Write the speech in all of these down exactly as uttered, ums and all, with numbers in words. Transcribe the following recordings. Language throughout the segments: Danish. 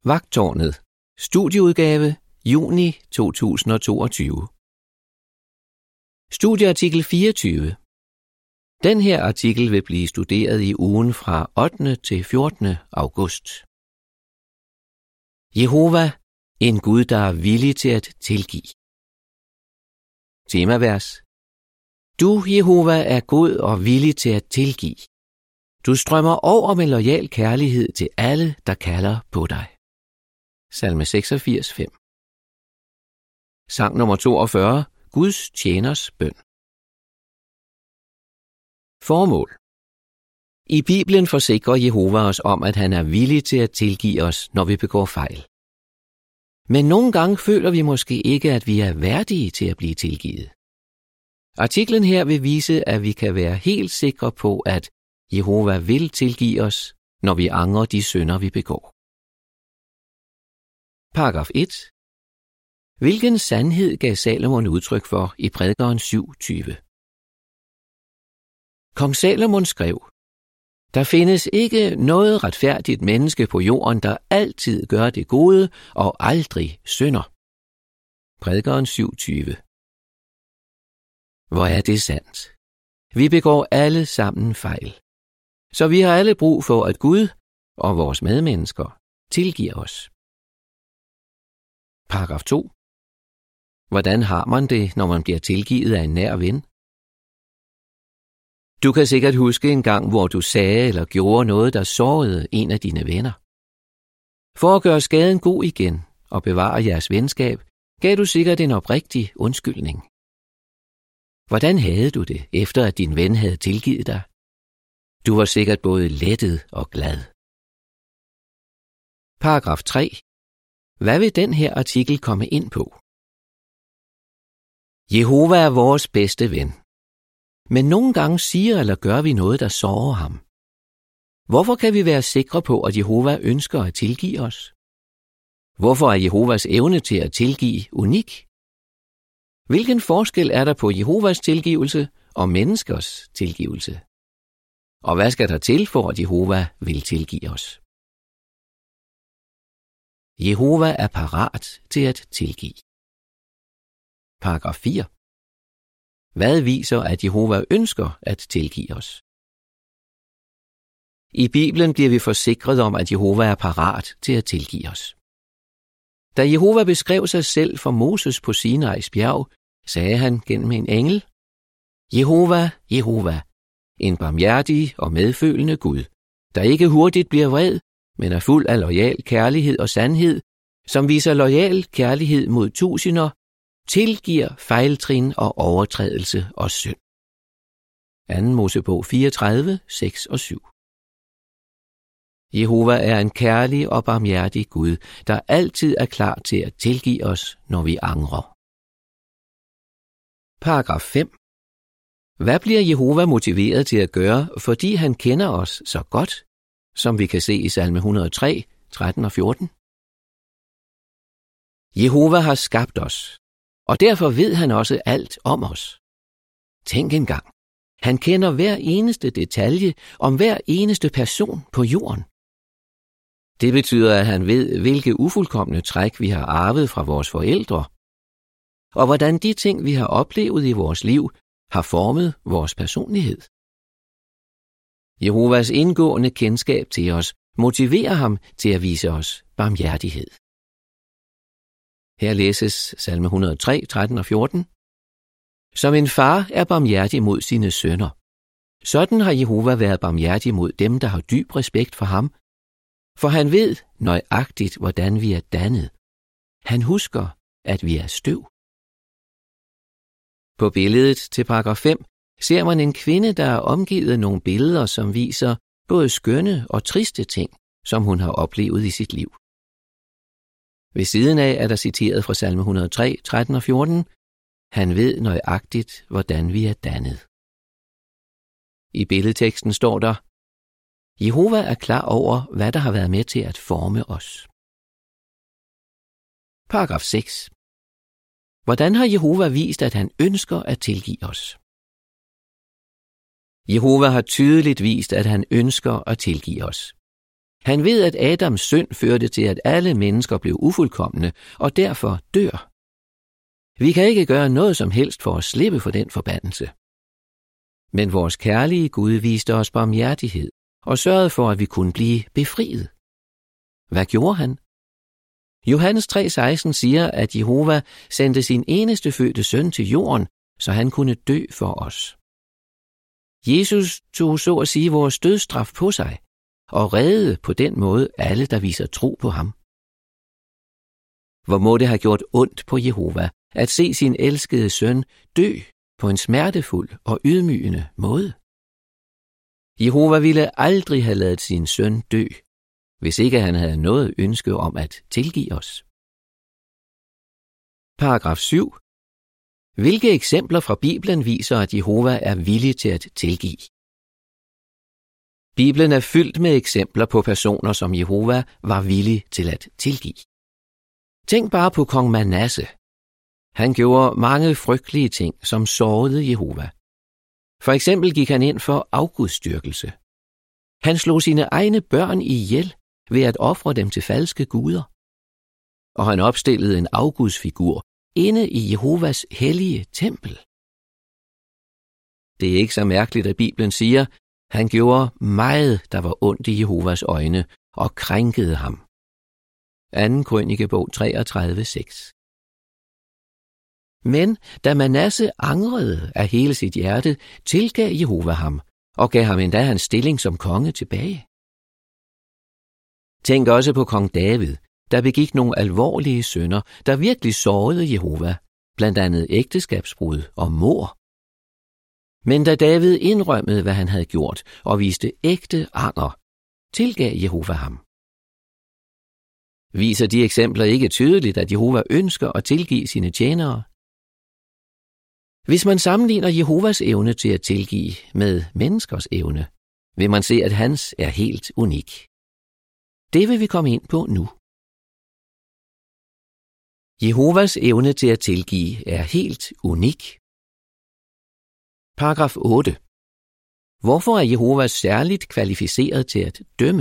Vagttårnet. Studieudgave, juni to tusind og toogtyve. Studieartikel fireogtyve. Den her artikel vil blive studeret i ugen fra ottende til fjortende august. Jehova, en Gud, der er villig til at tilgive. Temavers. Du, Jehova, er god og villig til at tilgive. Du strømmer over med loyal kærlighed til alle, der kalder på dig. Salme seksogfirs fem. Sang nummer toogfyrre. Guds tjeners bøn. Formål. I Bibelen forsikrer Jehova os om, at han er villig til at tilgive os, når vi begår fejl. Men nogle gange føler vi måske ikke, at vi er værdige til at blive tilgivet. Artiklen her vil vise, at vi kan være helt sikre på, at Jehova vil tilgive os, når vi angrer de synder, vi begår. Paragraf et. Hvilken sandhed gav Salomon udtryk for i Prædikeren syv tyve? Kong Salomon skrev: Der findes ikke noget retfærdigt menneske på jorden, der altid gør det gode og aldrig synder. Prædikeren syv tyve. Hvor er det sandt? Vi begår alle sammen fejl. Så vi har alle brug for, at Gud og vores medmennesker tilgiver os. Paragraf to. Hvordan har man det, når man bliver tilgivet af en nær ven? Du kan sikkert huske en gang, hvor du sagde eller gjorde noget, der sårede en af dine venner. For at gøre skaden god igen og bevare jeres venskab, gav du sikkert en oprigtig undskyldning. Hvordan havde du det, efter at din ven havde tilgivet dig? Du var sikkert både lettet og glad. Paragraf tre. Hvad vil den her artikel komme ind på? Jehova er vores bedste ven. Men nogle gange siger eller gør vi noget, der sårer ham. Hvorfor kan vi være sikre på, at Jehova ønsker at tilgive os? Hvorfor er Jehovas evne til at tilgive unik? Hvilken forskel er der på Jehovas tilgivelse og menneskers tilgivelse? Og hvad skal der til for, at Jehova vil tilgive os? Jehova er parat til at tilgive. Paragraf fire. Hvad viser, at Jehova ønsker at tilgive os? I Bibelen bliver vi forsikret om, at Jehova er parat til at tilgive os. Da Jehova beskrev sig selv for Moses på Sinais bjerg, sagde han gennem en engel: Jehova, Jehova, en barmhjertig og medfølende Gud, der ikke hurtigt bliver vred, men er fuld af loyal kærlighed og sandhed, som viser loyal kærlighed mod tusinder, tilgiver fejltrin og overtrædelse og synd. anden Mosebog fireogtredive, seks og syv. Jehova er en kærlig og barmhjertig Gud, der altid er klar til at tilgive os, når vi angrer. Paragraf fem. Hvad bliver Jehova motiveret til at gøre, fordi han kender os så godt, som vi kan se i salme et hundrede og tre, tretten og fjorten? Jehova har skabt os, og derfor ved han også alt om os. Tænk engang, han kender hver eneste detalje om hver eneste person på jorden. Det betyder, at han ved, hvilke ufuldkomne træk vi har arvet fra vores forældre, og hvordan de ting, vi har oplevet i vores liv, har formet vores personlighed. Jehovas indgående kendskab til os motiverer ham til at vise os barmhjertighed. Her læses salme et hundrede og tre, tretten og fjorten. Som en far er barmhjertig mod sine sønner, sådan har Jehova været barmhjertig mod dem, der har dyb respekt for ham, for han ved nøjagtigt, hvordan vi er dannet. Han husker, at vi er støv. På billedet til paragraf fem ser man en kvinde, der er omgivet af nogle billeder, som viser både skønne og triste ting, som hun har oplevet i sit liv. Ved siden af er der citeret fra salme et hundrede og tre, tretten og fjorten. Han ved nøjagtigt, hvordan vi er dannet. I billedteksten står der: Jehova er klar over, hvad der har været med til at forme os. Paragraf seks. Hvordan har Jehova vist, at han ønsker at tilgive os? Jehova har tydeligt vist, at han ønsker at tilgive os. Han ved, at Adams synd førte til, at alle mennesker blev ufuldkomne og derfor dør. Vi kan ikke gøre noget som helst for at slippe for den forbandelse. Men vores kærlige Gud viste os barmhjertighed og sørgede for, at vi kunne blive befriet. Hvad gjorde han? Johannes tre seksten siger, at Jehova sendte sin eneste fødte søn til jorden, så han kunne dø for os. Jesus tog så at sige vores dødsstraf på sig og reddede på den måde alle, der viser tro på ham. Hvor må det have gjort ondt på Jehova at se sin elskede søn dø på en smertefuld og ydmygende måde. Jehova ville aldrig have ladet sin søn dø, hvis ikke han havde noget ønske om at tilgive os. Paragraf syv. Hvilke eksempler fra Bibelen viser, at Jehova er villig til at tilgive? Bibelen er fyldt med eksempler på personer, som Jehova var villig til at tilgive. Tænk bare på kong Manasse. Han gjorde mange frygtelige ting, som sårede Jehova. For eksempel gik han ind for afgudsdyrkelse. Han slog sine egne børn ihjel ved at ofre dem til falske guder. Og han opstillede en afgudsfigur inde i Jehovas hellige tempel. Det er ikke så mærkeligt, at Bibelen siger, han gjorde meget, der var ondt i Jehovas øjne, og krænkede ham. anden Krønikebog treogtredive seks. Men da Manasse angrede af hele sit hjerte, tilgav Jehova ham, og gav ham endda hans stilling som konge tilbage. Tænk også på kong David, der begik nogle alvorlige synder, der virkelig sårede Jehova, blandt andet ægteskabsbrud og mord. Men da David indrømmede, hvad han havde gjort, og viste ægte anger, tilgav Jehova ham. Viser de eksempler ikke tydeligt, at Jehova ønsker at tilgive sine tjenere? Hvis man sammenligner Jehovas evne til at tilgive med menneskers evne, vil man se, at hans er helt unik. Det vil vi komme ind på nu. Jehovas evne til at tilgive er helt unik. Paragraf otte. Hvorfor er Jehova særligt kvalificeret til at dømme?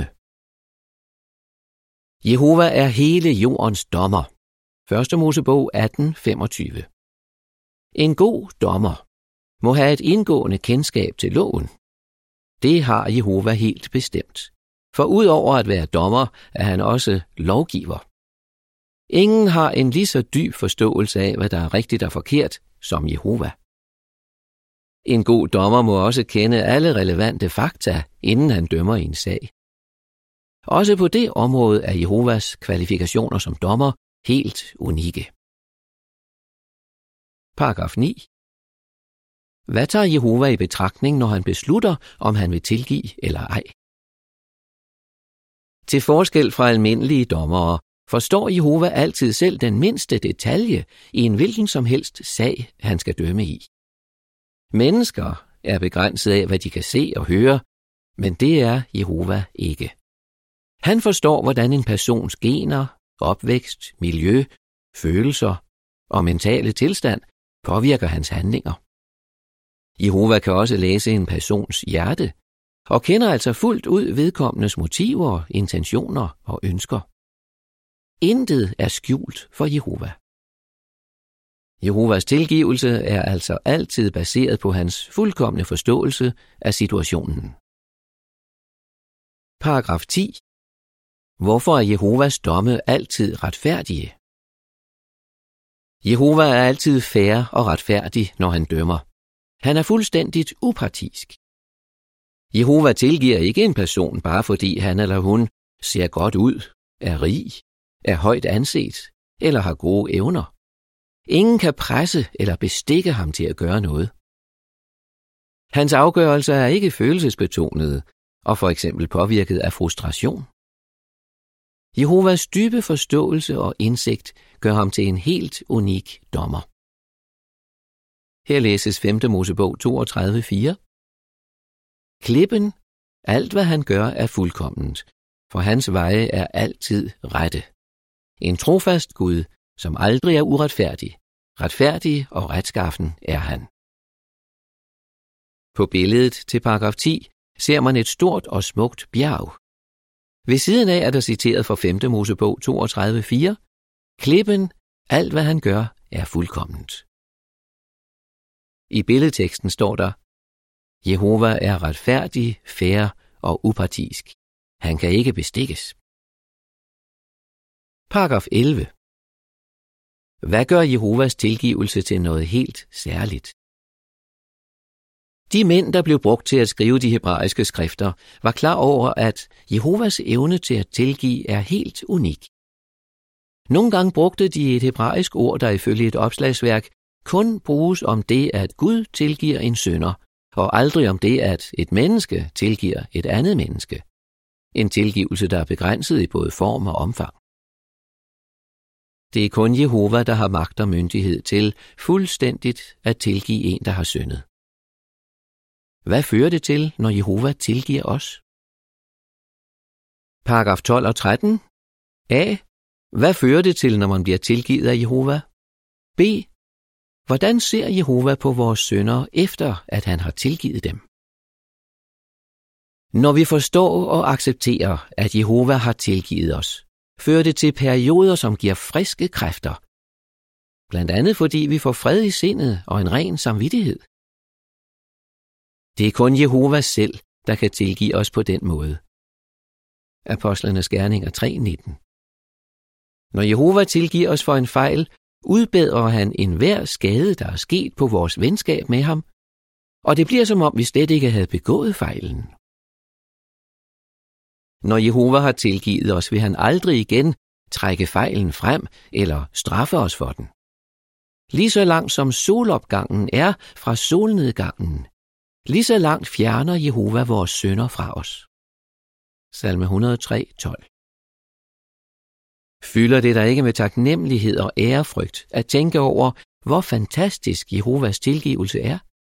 Jehova er hele jordens dommer. første Mosebog atten femogtyve. En god dommer må have et indgående kendskab til loven. Det har Jehova helt bestemt. For udover at være dommer, er han også lovgiver. Ingen har en lige så dyb forståelse af, hvad der er rigtigt og forkert, som Jehova. En god dommer må også kende alle relevante fakta, inden han dømmer i en sag. Også på det område er Jehovas kvalifikationer som dommer helt unikke. Paragraf ni. Hvad tager Jehova i betragtning, når han beslutter, om han vil tilgive eller ej? Til forskel fra almindelige dommere, forstår Jehova altid selv den mindste detalje i en hvilken som helst sag, han skal dømme i. Mennesker er begrænset af, hvad de kan se og høre, men det er Jehova ikke. Han forstår, hvordan en persons gener, opvækst, miljø, følelser og mentale tilstand påvirker hans handlinger. Jehova kan også læse en persons hjerte, og kender altså fuldt ud vedkommendes motiver, intentioner og ønsker. Intet er skjult for Jehova. Jehovas tilgivelse er altså altid baseret på hans fuldkomne forståelse af situationen. Paragraf ti. Hvorfor er Jehovas domme altid retfærdige? Jehova er altid fair og retfærdig, når han dømmer. Han er fuldstændigt upartisk. Jehova tilgiver ikke en person, bare fordi han eller hun ser godt ud, er rig, er højt anset eller har gode evner. Ingen kan presse eller bestikke ham til at gøre noget. Hans afgørelser er ikke følelsesbetonede og for eksempel påvirket af frustration. Jehovas dybe forståelse og indsigt gør ham til en helt unik dommer. Her læses femte Mosebog toogtredive fire. Klippen, alt hvad han gør er fuldkomment, for hans veje er altid rette. En trofast Gud, som aldrig er uretfærdig, retfærdig og retskaffen er han. På billedet til paragraf ti ser man et stort og smukt bjerg. Ved siden af er der citeret fra femte Mosebog toogtredive fire. Klippen, alt hvad han gør, er fuldkomment. I billedteksten står der: Jehova er retfærdig, fair og upartisk. Han kan ikke bestikkes. Paragraf elleve. Hvad gør Jehovas tilgivelse til noget helt særligt? De mænd, der blev brugt til at skrive de hebraiske skrifter, var klar over, at Jehovas evne til at tilgive er helt unik. Nogle gange brugte de et hebraisk ord, der ifølge et opslagsværk kun bruges om det, at Gud tilgiver en synder, og aldrig om det, at et menneske tilgiver et andet menneske. En tilgivelse, der er begrænset i både form og omfang. Det er kun Jehova, der har magt og myndighed til fuldstændigt at tilgive en, der har syndet. Hvad fører det til, når Jehova tilgiver os? Paragraf tolv og tretten. A. Hvad fører det til, når man bliver tilgivet af Jehova? B. Hvordan ser Jehova på vores synder, efter at han har tilgivet dem? Når vi forstår og accepterer, at Jehova har tilgivet os, fører det til perioder, som giver friske kræfter. Blandt andet fordi vi får fred i sindet og en ren samvittighed. Det er kun Jehova selv, der kan tilgive os på den måde. Apostlenes Gerninger tre nitten. Når Jehova tilgiver os for en fejl, udbedrer han enhver skade, der er sket på vores venskab med ham, og det bliver som om vi slet ikke havde begået fejlen. Når Jehova har tilgivet os, vil han aldrig igen trække fejlen frem eller straffe os for den. Lige så langt som solopgangen er fra solnedgangen, lige så langt fjerner Jehova vores synder fra os. Salme et hundrede og tre tolv. Fylder det dig ikke med taknemmelighed og ærefrygt at tænke over, hvor fantastisk Jehovas tilgivelse er?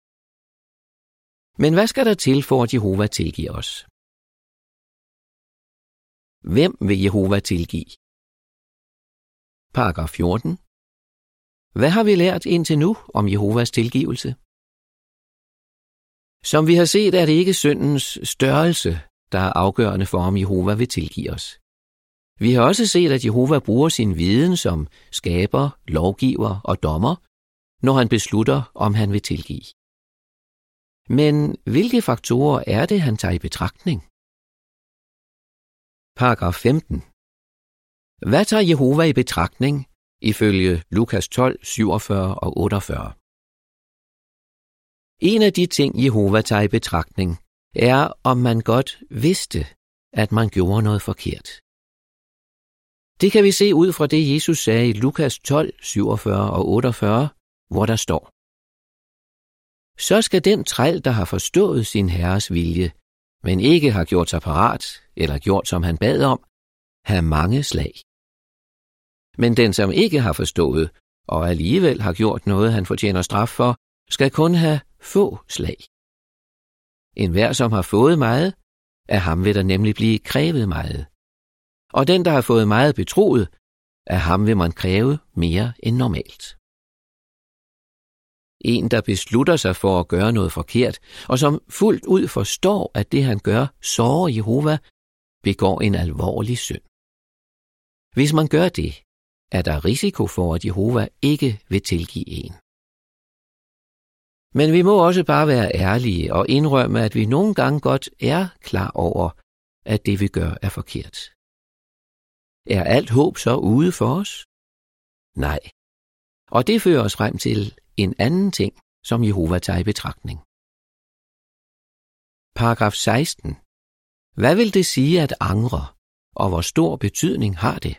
Men hvad skal der til for, at Jehova tilgiver os? Hvem vil Jehova tilgive? Paragraf fjorten. Hvad har vi lært indtil nu om Jehovas tilgivelse? Som vi har set, er det ikke syndens størrelse, der er afgørende for, om Jehova vil tilgive os. Vi har også set, at Jehova bruger sin viden som skaber, lovgiver og dommer, når han beslutter, om han vil tilgive. Men hvilke faktorer er det, han tager i betragtning? Paragraf femten. Hvad tager Jehova i betragtning ifølge Lukas tolv, syvogfyrre og otteogfyrre? En af de ting, Jehova tager i betragtning, er, om man godt vidste, at man gjorde noget forkert. Det kan vi se ud fra det, Jesus sagde i Lukas tolv, syvogfyrre og otteogfyrre, hvor der står: Så skal den træl, der har forstået sin herres vilje, men ikke har gjort sig parat eller gjort, som han bad om, have mange slag. Men den, som ikke har forstået og alligevel har gjort noget, han fortjener straf for, skal kun have få slag. Enhver, som har fået meget, af ham vil der nemlig blive krævet meget. Og den, der har fået meget betroet, af ham vil man kræve mere end normalt. En, der beslutter sig for at gøre noget forkert, og som fuldt ud forstår, at det han gør sårer Jehova, begår en alvorlig synd. Hvis man gør det, er der risiko for, at Jehova ikke vil tilgive en. Men vi må også bare være ærlige og indrømme, at vi nogle gange godt er klar over, at det vi gør er forkert. Er alt håb så ude for os? Nej. Og det fører os frem til en anden ting, som Jehova tager i betragtning. Paragraf seksten. Hvad vil det sige at angre, og hvor stor betydning har det?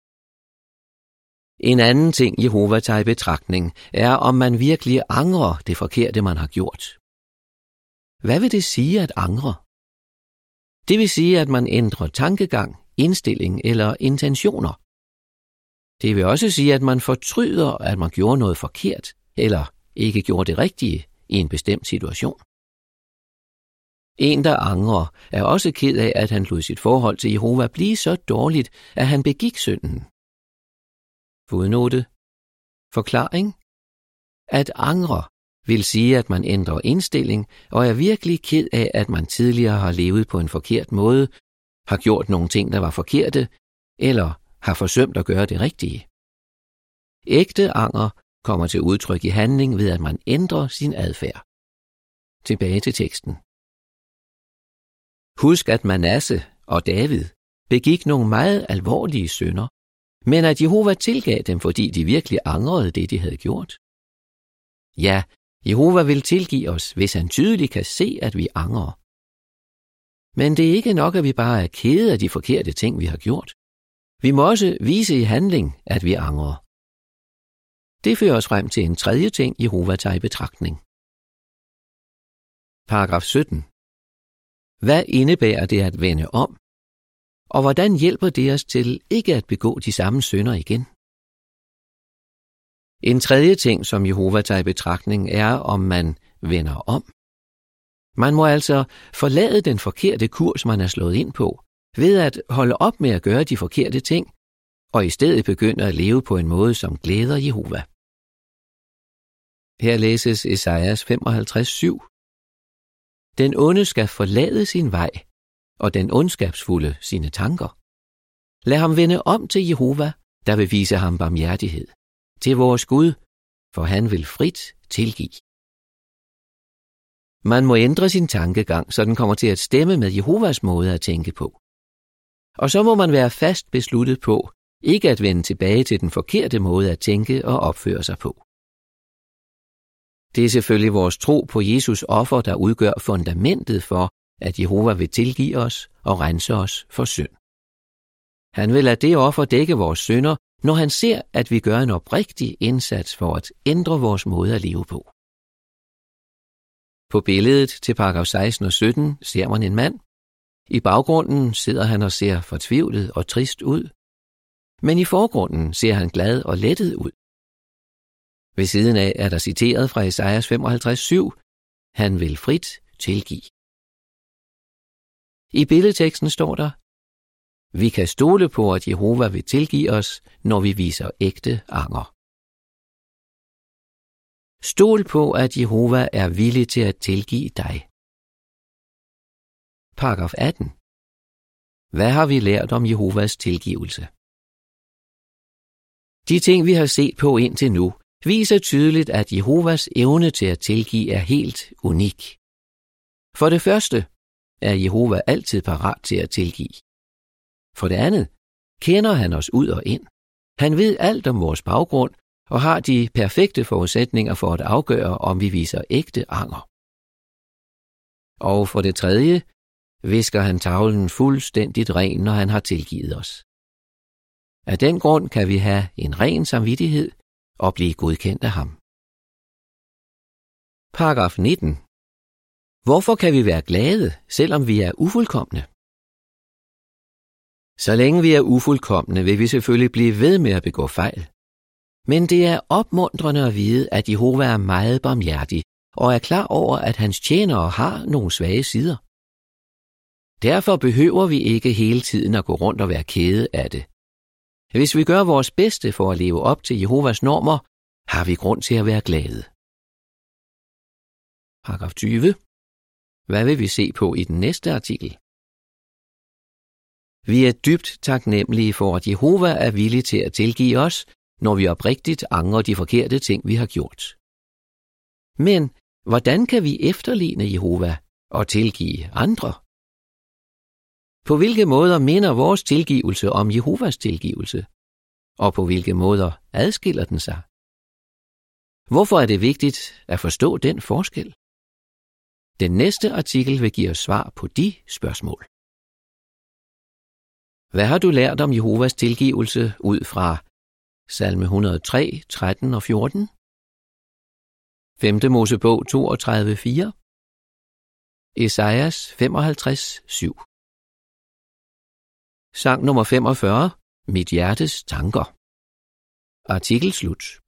En anden ting, Jehova tager i betragtning, er, om man virkelig angrer det forkerte, man har gjort. Hvad vil det sige at angre? Det vil sige, at man ændrer tankegang, indstilling eller intentioner. Det vil også sige, at man fortryder, at man gjorde noget forkert, eller ikke gjorde det rigtige i en bestemt situation. En, der angrer, er også ked af, at han lod sit forhold til Jehova blive så dårligt, at han begik synden. Fodnote. Forklaring. At angre vil sige, at man ændrer indstilling og er virkelig ked af, at man tidligere har levet på en forkert måde, har gjort nogle ting, der var forkerte, eller har forsømt at gøre det rigtige. Ægte anger kommer til udtryk i handling ved, at man ændrer sin adfærd. Tilbage til teksten. Husk, at Manasse og David begik nogle meget alvorlige synder, men at Jehova tilgav dem, fordi de virkelig angrede det, de havde gjort. Ja, Jehova vil tilgive os, hvis han tydeligt kan se, at vi angrer. Men det er ikke nok, at vi bare er kede af de forkerte ting, vi har gjort. Vi må også vise i handling, at vi angrer. Det fører os frem til en tredje ting, Jehova tager i betragtning. Paragraf sytten. Hvad indebærer det at vende om? Og hvordan hjælper det os til ikke at begå de samme synder igen? En tredje ting, som Jehova tager i betragtning, er, om man vender om. Man må altså forlade den forkerte kurs, man er slået ind på, ved at holde op med at gøre de forkerte ting, og i stedet begynde at leve på en måde, som glæder Jehova. Her læses Esajas femoghalvtreds syv. Den onde skal forlade sin vej, og den ondskabsfulde sine tanker. Lad ham vende om til Jehova, der vil vise ham barmhjertighed, til vores Gud, for han vil frit tilgive. Man må ændre sin tankegang, så den kommer til at stemme med Jehovas måde at tænke på. Og så må man være fast besluttet på, ikke at vende tilbage til den forkerte måde at tænke og opføre sig på. Det er selvfølgelig vores tro på Jesus offer, der udgør fundamentet for, at Jehova vil tilgive os og rense os for synd. Han vil lade det offer dække vores synder, når han ser, at vi gør en oprigtig indsats for at ændre vores måde at leve på. På billedet til paragraf seksten og sytten ser man en mand. I baggrunden sidder han og ser fortvivlet og trist ud, men i forgrunden ser han glad og lettet ud. Ved siden af er der citeret fra Esajas femoghalvtreds syv, han vil frit tilgive. I billedteksten står der, vi kan stole på, at Jehova vil tilgive os, når vi viser ægte anger. Stol på, at Jehova er villig til at tilgive dig. Paragraf atten. Hvad har vi lært om Jehovas tilgivelse? De ting, vi har set på indtil nu, viser tydeligt, at Jehovas evne til at tilgive er helt unik. For det første er Jehova altid parat til at tilgive. For det andet kender han os ud og ind. Han ved alt om vores baggrund og har de perfekte forudsætninger for at afgøre, om vi viser ægte anger. Og for det tredje visker han tavlen fuldstændigt ren, når han har tilgivet os. Af den grund kan vi have en ren samvittighed og blive godkendt af ham. Paragraf nitten. Hvorfor kan vi være glade, selvom vi er ufuldkomne? Så længe vi er ufuldkomne, vil vi selvfølgelig blive ved med at begå fejl. Men det er opmuntrende at vide, at Jehova er meget barmhjertig og er klar over, at hans tjenere har nogle svage sider. Derfor behøver vi ikke hele tiden at gå rundt og være kede af det. Hvis vi gør vores bedste for at leve op til Jehovas normer, har vi grund til at være glade. Paragraf tyve. Hvad vil vi se på i den næste artikel? Vi er dybt taknemmelige for, at Jehova er villig til at tilgive os, når vi oprigtigt angrer de forkerte ting, vi har gjort. Men hvordan kan vi efterligne Jehova og tilgive andre? På hvilke måder minder vores tilgivelse om Jehovas tilgivelse? Og på hvilke måder adskiller den sig? Hvorfor er det vigtigt at forstå den forskel? Den næste artikel vil give os svar på de spørgsmål. Hvad har du lært om Jehovas tilgivelse ud fra Salme et hundrede og tre, tretten og fjorten? femte Mosebog toogtredive, fire. Esajas femoghalvtreds, syv. Sang nummer femogfyrre. Mit hjertes tanker. Artikel slut.